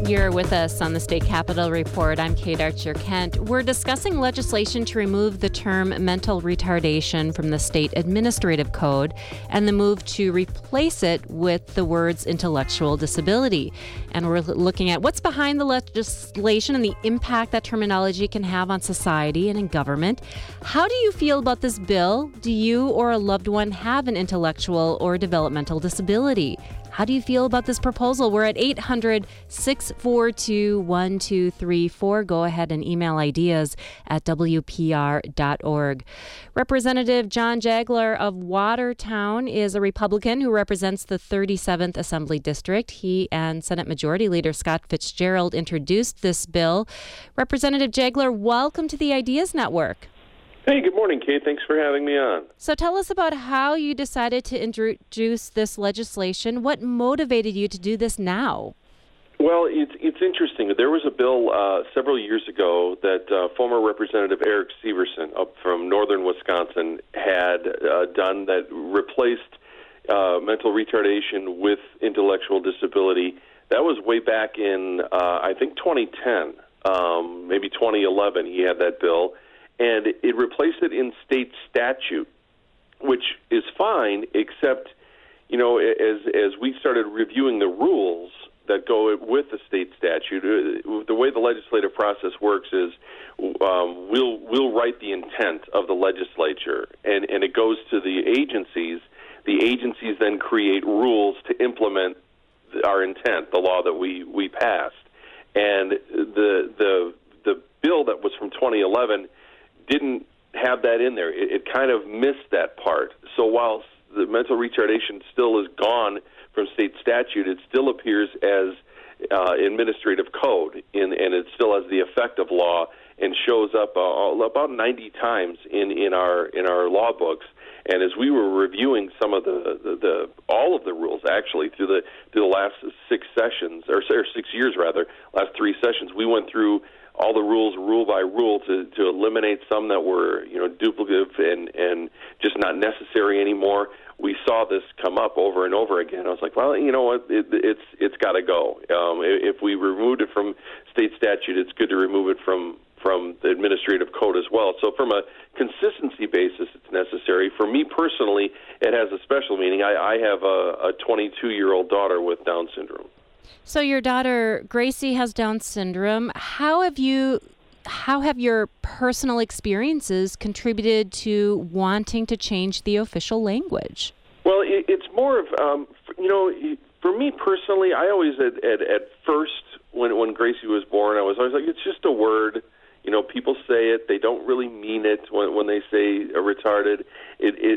You're with us on the State Capitol Report. I'm Kate Archer-Kent. We're discussing legislation to remove the term mental retardation from the state administrative code and the move to replace it with the words intellectual disability. And we're looking at what's behind the legislation and the impact that terminology can have on society and in government. How do you feel about this bill? Do you or a loved one have an intellectual or developmental disability? How do you feel about this proposal? We're at 800-642-1234. Go ahead and email ideas at WPR.org. Representative John Jagler of Watertown is a Republican who represents the 37th Assembly District. He and Senate Majority Leader Scott Fitzgerald introduced this bill. Representative Jagler, welcome to the Ideas Network. Hey, good morning, Kate. Thanks for having me on. So tell us about how you decided to introduce this legislation. What motivated you to do this now? Well, it's interesting. There was a bill several years ago that former Representative Eric Severson up from northern Wisconsin had done that replaced mental retardation with intellectual disability. That was way back in, I think, 2010, maybe 2011 he had that bill. And it replaced it in state statute, which is fine, except, you know, as we started reviewing the rules that go with the state statute, the way the legislative process works is we'll write the intent of the legislature, and it goes to the agencies. The agencies then create rules to implement our intent, the law that we passed. And the bill that was from 2011 didn't have that in there. It kind of missed that part. So while the mental retardation still is gone from state statute, it still appears as administrative code, and it still has the effect of law and shows up about 90 times in our law books. And as we were reviewing some of all of the rules actually through the last 6 sessions, or 6 years rather, last 3 sessions, we went through all the rules, rule by rule, to eliminate some that were, you know, duplicative and just not necessary anymore. We saw this come up over and over again. I was like, well, you know what, it's got to go. If we removed it from state statute, it's good to remove it from the administrative code as well. So from a consistency basis, it's necessary. For me personally, it has a special meaning. I have a 22-year-old daughter with Down syndrome. So your daughter, Gracie, has Down syndrome. How have your personal experiences contributed to wanting to change the official language? Well, it's more of, you know, for me personally, I always, at first, when Gracie was born, I was always like, it's just a word. You know, people say it; they don't really mean it when they say retarded. I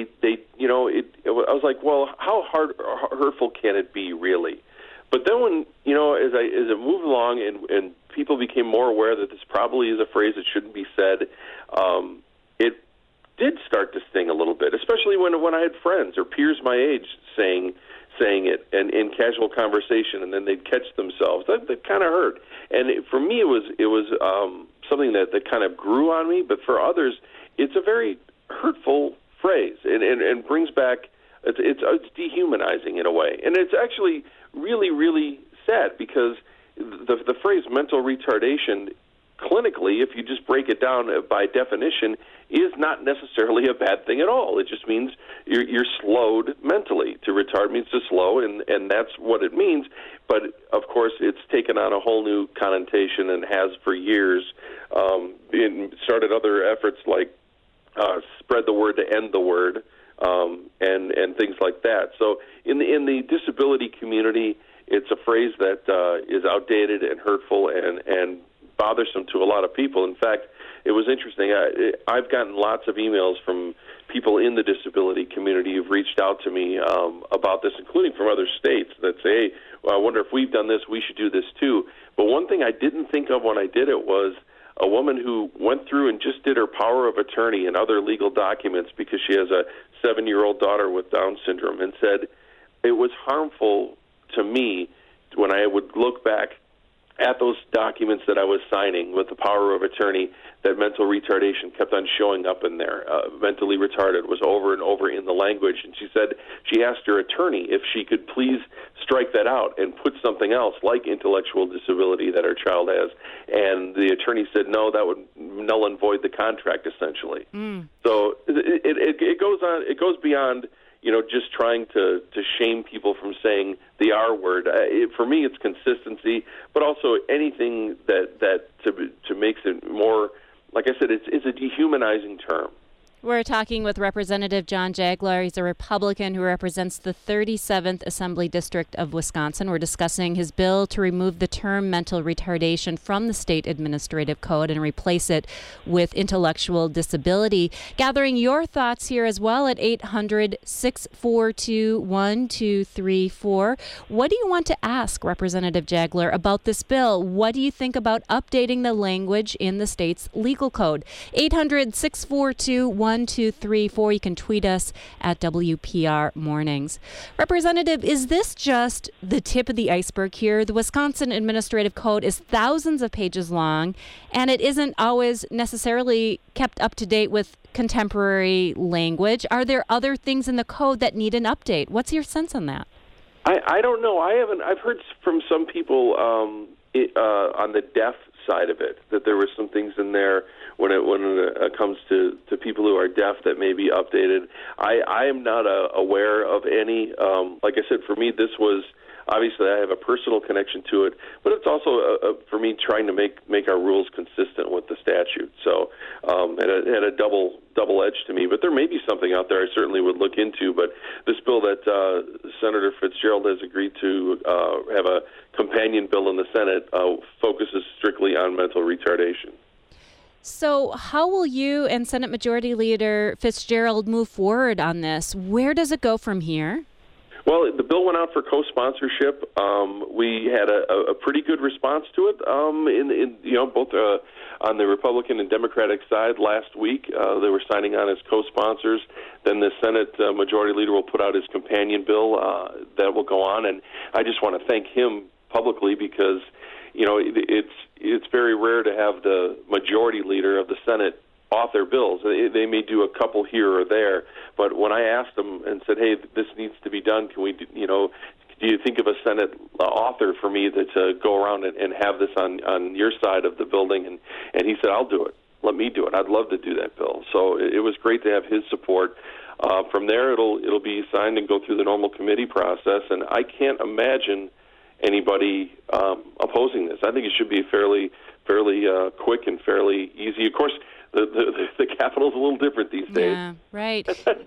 was like, well, how hurtful can it be, really? But then when, you know, as it moved along and people became more aware that this probably is a phrase that shouldn't be said, it did start to sting a little bit, especially when I had friends or peers my age saying it and in casual conversation, and then they'd catch themselves. That kind of hurt. And for me, it was something that kind of grew on me, but for others, it's a very hurtful phrase and brings back, it's dehumanizing in a way. And it's actually really, really sad because the phrase mental retardation, clinically, if you just break it down by definition, is not necessarily a bad thing at all. It just means you're slowed mentally. To retard means to slow, and that's what it means. But, of course, it's taken on a whole new connotation and has for years. Started other efforts like spread the word to end the word, and things like that. So in the disability community, it's a phrase that is outdated and hurtful and bothersome to a lot of people. In fact, it was interesting. I've gotten lots of emails from people in the disability community who've reached out to me about this, including from other states, that say, hey, well, I wonder if we've done this, we should do this too. But one thing I didn't think of when I did it was a woman who went through and just did her power of attorney and other legal documents because she has a 7-year-old daughter with Down syndrome, and said it was harmful to me when I would look back at those documents that I was signing with the power of attorney that mental retardation kept on showing up in there. Mentally retarded was over and over in the language, and she said she asked her attorney if she could please strike that out and put something else like intellectual disability that her child has, and the attorney said no, that would null and void the contract essentially. So it goes on. It goes beyond just trying to shame people from saying the R word. For me, it's consistency, but also anything that to makes it more, like I said, it's a dehumanizing term. We're talking with Representative John Jagler. He's a Republican who represents the 37th Assembly District of Wisconsin. We're discussing his bill to remove the term mental retardation from the state administrative code and replace it with intellectual disability. Gathering your thoughts here as well at 800-642-1234. What do you want to ask Representative Jagler about this bill? What do you think about updating the language in the state's legal code? 800-642-1234. You can tweet us at WPR Mornings. Representative, is this just the tip of the iceberg here? The Wisconsin Administrative Code is thousands of pages long, and it isn't always necessarily kept up to date with contemporary language. Are there other things in the code that need an update? What's your sense on that? I don't know. I've heard from some people on the deaf side of it that there were some things in there when it comes to people who are deaf that may be updated. I am not aware of any. Like I said, for me, this was obviously I have a personal connection to it, but it's also for me trying to make our rules consistent with the statute. So it had a double edge to me. But there may be something out there I certainly would look into. But this bill that Senator Fitzgerald has agreed to have a companion bill in the Senate focuses strictly on mental retardation. So how will you and Senate Majority Leader Fitzgerald move forward on this? Where does it go from here? Well, the bill went out for co-sponsorship. We had a pretty good response to it both on the Republican and Democratic side last week. They were signing on as co-sponsors. Then the Senate Majority Leader will put out his companion bill that will go on. And I just want to thank him publicly because, it's very rare to have the Majority Leader of the Senate author bills. They may do a couple here or there, but when I asked them and said, "Hey, this needs to be done. Can we, do you think of a Senate author for me to go around and have this on your side of the building?" And he said, "I'll do it. Let me do it. I'd love to do that bill." So it was great to have his support. From there, it'll be signed and go through the normal committee process, and I can't imagine anybody opposing this. I think it should be fairly quick and fairly easy. Of course, the Capitol's a little different these days. Yeah, right.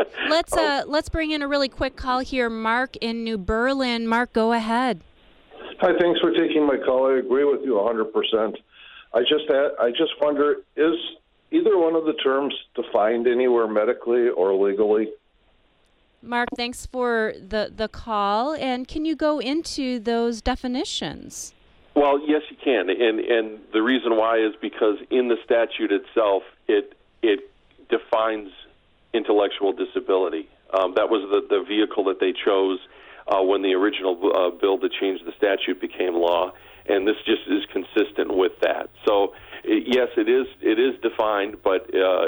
Let's bring in a really quick call here. Mark in New Berlin. Mark, go ahead. Hi, thanks for taking my call. I agree with you 100%. I just wonder, is either one of the terms defined anywhere medically or legally? Mark, thanks for the call. And can you go into those definitions? Well, yes, you can, and the reason why is because in the statute itself, it defines intellectual disability. That was the vehicle that they chose when the original bill to change the statute became law, and this just is consistent with that. So, yes, it is defined, but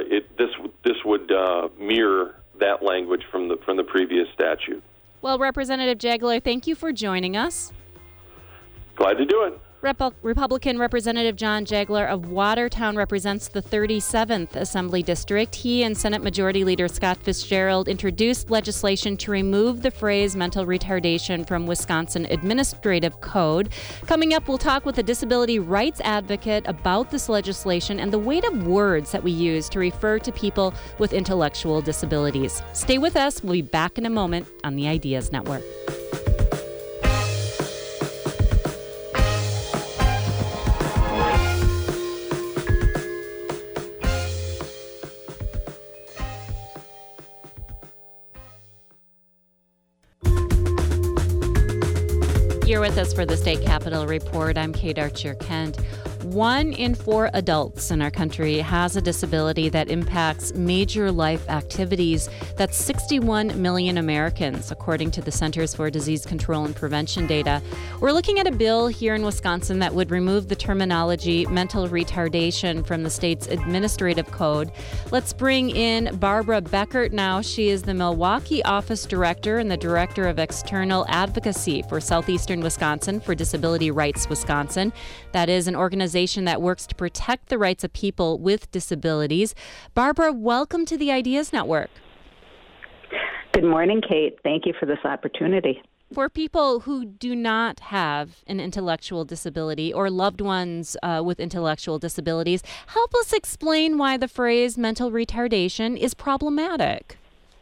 this would mirror that language from the previous statute. Well, Representative Jagler, thank you for joining us. Glad to do it. Republican Representative John Jagler of Watertown represents the 37th Assembly District. He and Senate Majority Leader Scott Fitzgerald introduced legislation to remove the phrase mental retardation from Wisconsin Administrative Code. Coming up, we'll talk with a disability rights advocate about this legislation and the weight of words that we use to refer to people with intellectual disabilities. Stay with us. We'll be back in a moment on the Ideas Network. You're with us for the State Capitol Report. I'm Kate Archer-Kent. 1 in 4 adults in our country has a disability that impacts major life activities. That's 61 million Americans, according to the Centers for Disease Control and Prevention data. We're looking at a bill here in Wisconsin that would remove the terminology mental retardation from the state's administrative code. Let's bring in Barbara Beckert now. She is the Milwaukee Office Director and the Director of External Advocacy for Southeastern Wisconsin for Disability Rights Wisconsin. That is an organization that works to protect the rights of people with disabilities. Barbara, welcome to the Ideas Network. Good morning, Kate. Thank you for this opportunity. For people who do not have an intellectual disability or loved ones with intellectual disabilities, help us explain why the phrase mental retardation is problematic.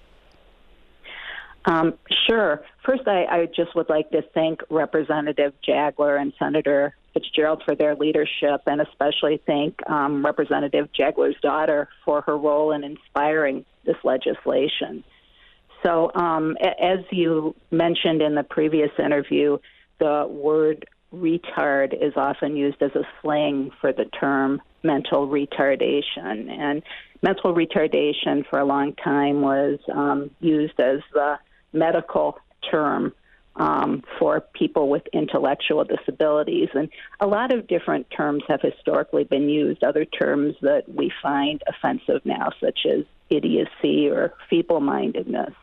Sure. First, I just would like to thank Representative Jagler and Senator Fitzgerald for their leadership, and especially thank Representative Jagler's daughter for her role in inspiring this legislation. So, as you mentioned in the previous interview, the word retard is often used as a slang for the term mental retardation. And mental retardation for a long time was used as the medical term for people with intellectual disabilities. And a lot of different terms have historically been used, other terms that we find offensive now, such as idiocy or feeble-mindedness.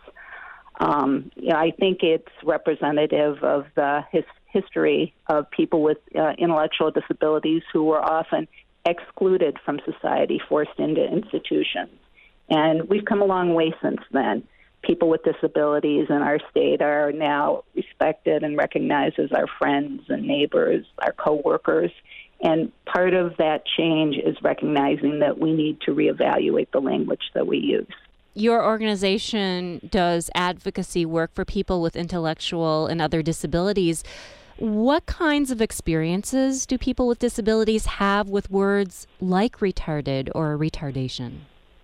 I think it's representative of the history of people with intellectual disabilities who were often excluded from society, forced into institutions. And we've come a long way since then. People with disabilities in our state are now respected and recognized as our friends and neighbors, our coworkers. And part of that change is recognizing that we need to reevaluate the language that we use. Your organization does advocacy work for people with intellectual and other disabilities. What kinds of experiences do people with disabilities have with words like retarded or retardation?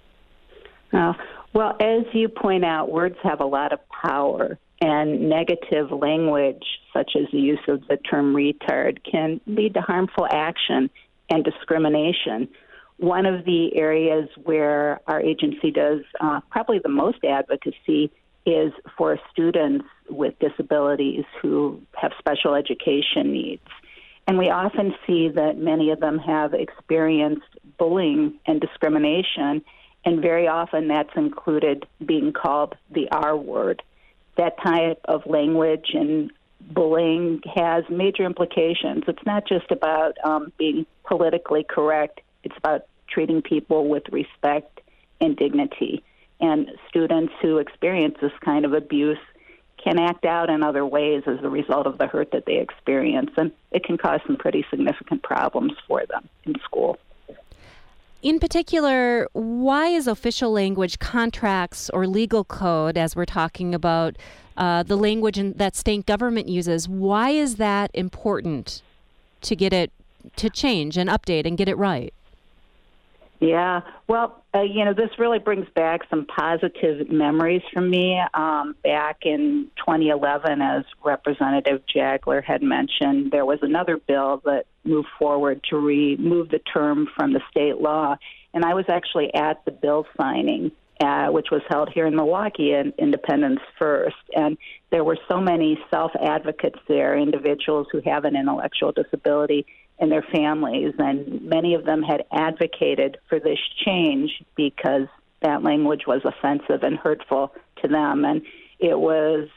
Well, as you point out, words have a lot of power, and negative language, such as the use of the term retard, can lead to harmful action and discrimination. One of the areas where our agency does probably the most advocacy is for students with disabilities who have special education needs. And we often see that many of them have experienced bullying and discrimination, and very often that's included being called the R word. That type of language and bullying has major implications. It's not just about being politically correct. It's about treating people with respect and dignity. And students who experience this kind of abuse can act out in other ways as a result of the hurt that they experience. And it can cause some pretty significant problems for them in school. In particular, why is official language, contracts, or legal code, as we're talking about the language that state government uses, why is that important to get it to change and update and get it right? Yeah, well, this really brings back some positive memories for me. Back in 2011, as Representative Jagler had mentioned, there was another bill that moved forward to remove the term from the state law. And I was actually at the bill signing, which was held here in Milwaukee in Independence First. And there were so many self-advocates there, individuals who have an intellectual disability and their families, and many of them had advocated for this change because that language was offensive and hurtful to them. And it was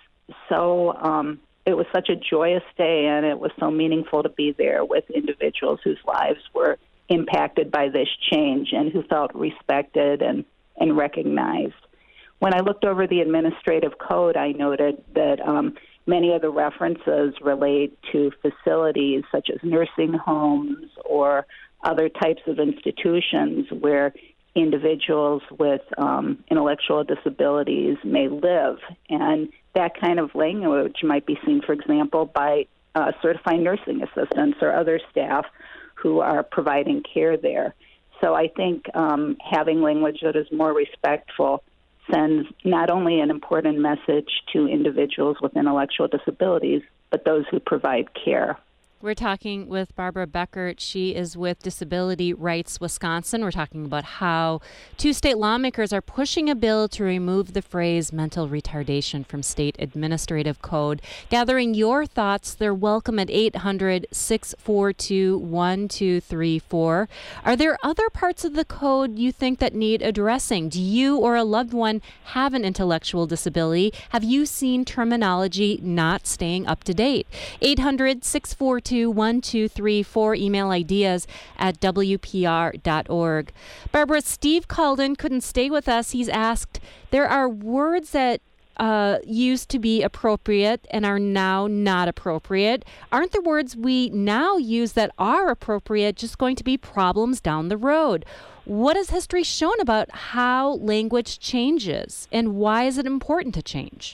such a joyous day, and it was so meaningful to be there with individuals whose lives were impacted by this change and who felt respected and recognized. When I looked over the administrative code, I noted that many of the references relate to facilities such as nursing homes or other types of institutions where individuals with intellectual disabilities may live. And that kind of language might be seen, for example, by certified nursing assistants or other staff who are providing care there. So I think having language that is more respectful sends not only an important message to individuals with intellectual disabilities, but those who provide care. We're talking with Barbara Beckert. She is with Disability Rights Wisconsin. We're talking about how 2 state lawmakers are pushing a bill to remove the phrase mental retardation from state administrative code. Gathering your thoughts, they're welcome at 800-642-1234. Are there other parts of the code you think that need addressing? Do you or a loved one have an intellectual disability? Have you seen terminology not staying up to date? 800-642-1234. Email ideas at WPR.org. Barbara, Steve called in, couldn't stay with us. He's asked, there are words that used to be appropriate and are now not appropriate. Aren't the words we now use that are appropriate just going to be problems down the road? What has history shown about how language changes, and why is it important to change?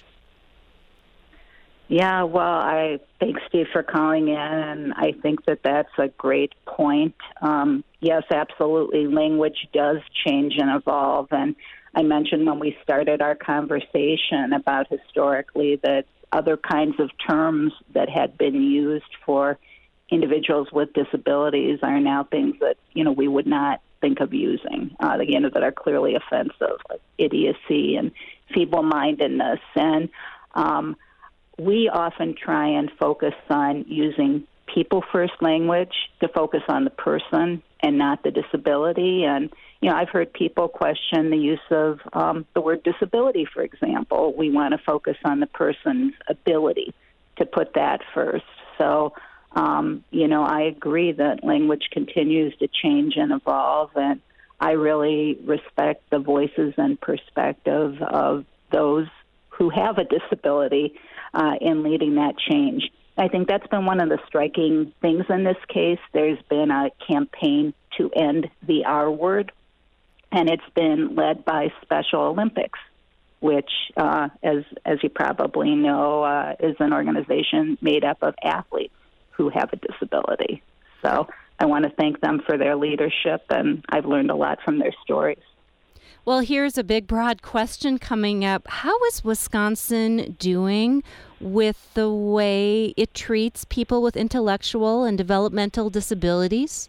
Yeah, well, I thank Steve for calling in, and I think that that's a great point. Yes, absolutely, language does change and evolve, and I mentioned when we started our conversation about historically that other kinds of terms that had been used for individuals with disabilities are now things that, we would not think of using, that are clearly offensive, like idiocy and feeble-mindedness, and we often try and focus on using people-first language to focus on the person and not the disability. And, I've heard people question the use of the word disability, for example. We want to focus on the person's ability to put that first. So, I agree that language continues to change and evolve, and I really respect the voices and perspective of those who have a disability in leading that change. I think that's been one of the striking things in this case. There's been a campaign to end the R word, and it's been led by Special Olympics, which, as you probably know, is an organization made up of athletes who have a disability. So I want to thank them for their leadership, and I've learned a lot from their stories. Well, here's a big, broad question coming up. How is Wisconsin doing with the way it treats people with intellectual and developmental disabilities?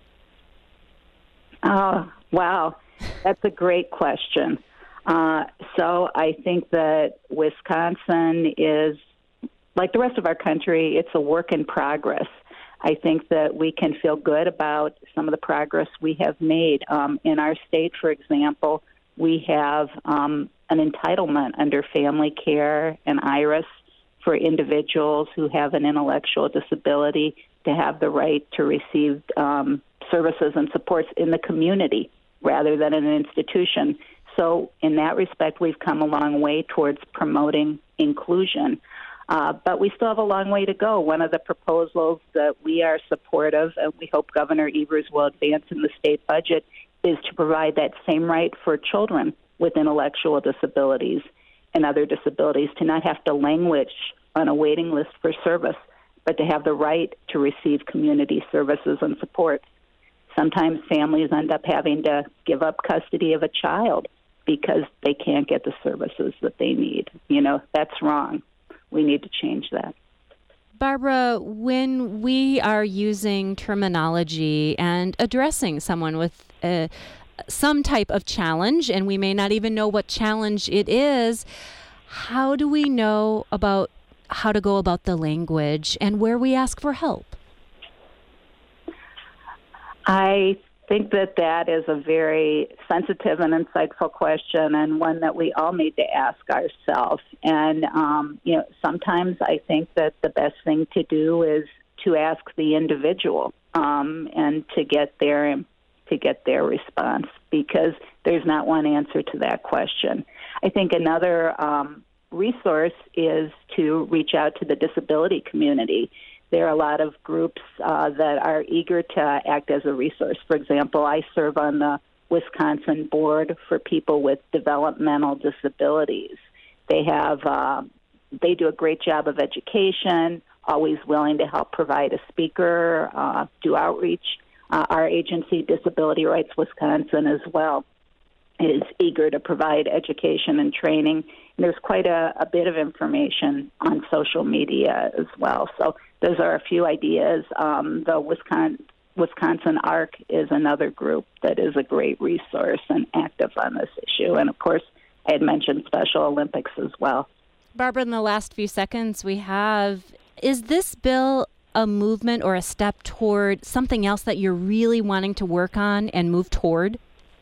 Oh, wow. That's a great question. So I think that Wisconsin is, like the rest of our country, it's a work in progress. I think that we can feel good about some of the progress we have made. In our state, for example, we have an entitlement under Family Care and IRIS for individuals who have an intellectual disability to have the right to receive services and supports in the community rather than in an institution. So in that respect, we've come a long way towards promoting inclusion. But we still have a long way to go. One of the proposals that we are supportive, and we hope Governor Evers will advance in the state budget, is to provide that same right for children with intellectual disabilities and other disabilities to not have to languish on a waiting list for service, but to have the right to receive community services and support. Sometimes families end up having to give up custody of a child because they can't get the services that they need. That's wrong. We need to change that. Barbara, when we are using terminology and addressing someone with some type of challenge, and we may not even know what challenge it is, how do we know about how to go about the language and where we ask for help? I think that is a very sensitive and insightful question, and one that we all need to ask ourselves. And, sometimes I think that the best thing to do is to ask the individual and to get their response, because there's not one answer to that question. I think another resource is to reach out to the disability community. There are a lot of groups that are eager to act as a resource. For example, I serve on the Wisconsin Board for People with Developmental Disabilities. They do a great job of education, always willing to help provide a speaker, do outreach. Our agency, Disability Rights Wisconsin, as well, is eager to provide education and training there's quite a bit of information on social media as well. So those are a few ideas. The Wisconsin ARC is another group that is a great resource and active on this issue. And, of course, I had mentioned Special Olympics as well. Barbara, in the last few seconds we have, is this bill a movement or a step toward something else that you're really wanting to work on and move toward?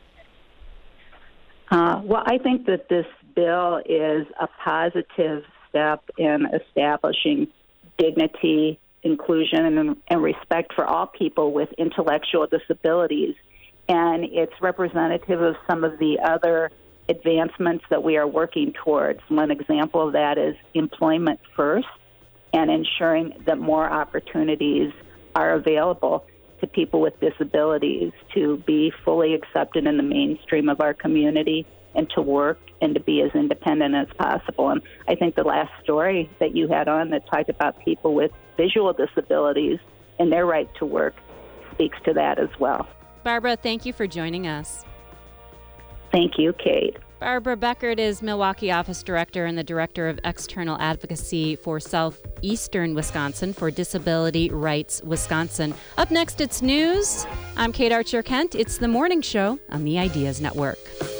Well, I think that this bill is a positive step in establishing dignity, inclusion, and respect for all people with intellectual disabilities. And it's representative of some of the other advancements that we are working towards. One example of that is employment first and ensuring that more opportunities are available to people with disabilities to be fully accepted in the mainstream of our community and to work and to be as independent as possible. And I think the last story that you had on that talked about people with visual disabilities and their right to work speaks to that as well. Barbara, thank you for joining us. Thank you, Kate. Barbara Beckert is Milwaukee Office Director and the Director of External Advocacy for Southeastern Wisconsin for Disability Rights Wisconsin. Up next, it's news. I'm Kate Archer-Kent. It's the morning show on the Ideas Network.